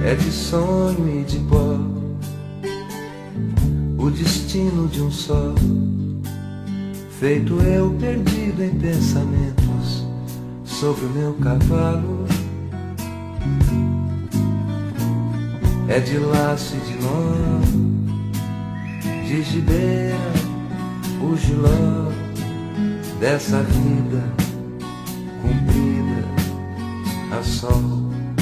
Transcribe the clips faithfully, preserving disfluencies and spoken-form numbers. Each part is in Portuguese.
é de sonho e de pó, o destino de um só, feito eu perdido em pensamentos sobre o meu cavalo. É de laço e de nó, de gibeira, o giló dessa vida cumprida a sol.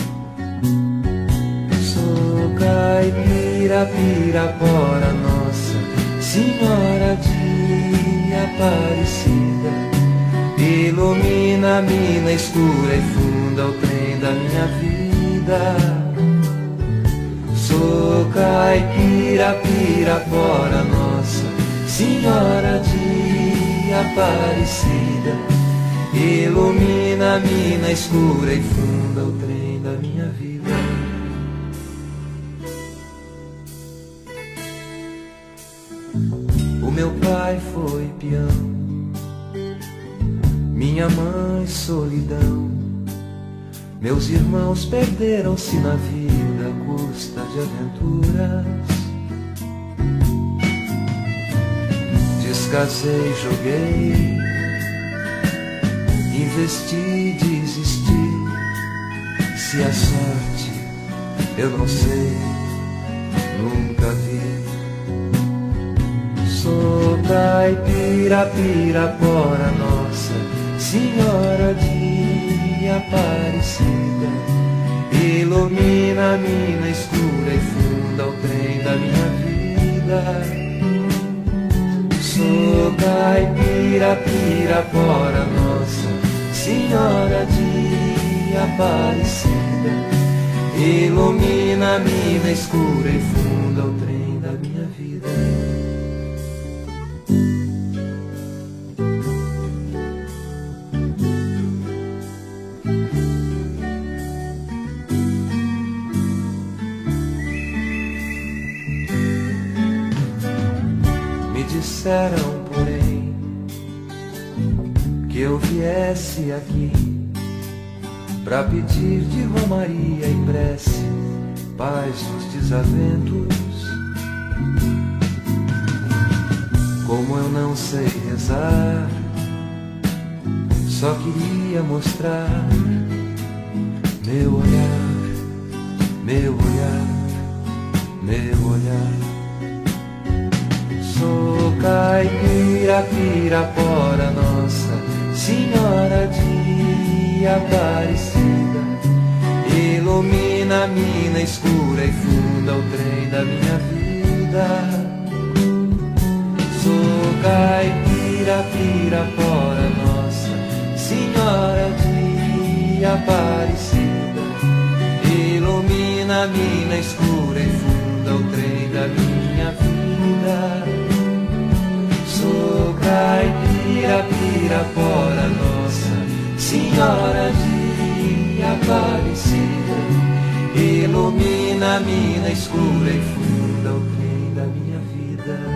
Sou caipira, pirapora, Nossa Senhora de Aparecida, ilumina a mina escura e funda o trem da minha vida. Sou caipira, pirapora, Nossa Senhora de Aparecida, ilumina a mina escura e funda o trem da minha vida. O meu pai foi peão, minha mãe solidão, meus irmãos perderam-se na vida à custa de aventuras. Descasei, joguei, investi, desisti. Se a sorte eu não sei, nunca vi. Sou caipira, pirapora, Nossa Senhora de Aparecida, ilumina a mina escura e funda o trem da minha vida. Sou caipira, pirapora, Nossa Senhora de Aparecida, ilumina a mina escura e funda o trem da minha vida. Disseram, porém, que eu viesse aqui pra pedir de romaria e prece paz nos desaventos. Como eu não sei rezar, só queria mostrar meu olhar, meu olhar, meu olhar. Sou caipira, pirapora, Nossa Senhora de Aparecida, ilumina a mina escura e funda o trem da minha vida. Sou caipira, pirapora, Nossa Senhora de Aparecida, ilumina a mina escura e funda o trem da minha vida. Sou caipira, pirapora, Nossa Senhora de Aparecida, ilumina a mina escura e funda o trem da minha vida.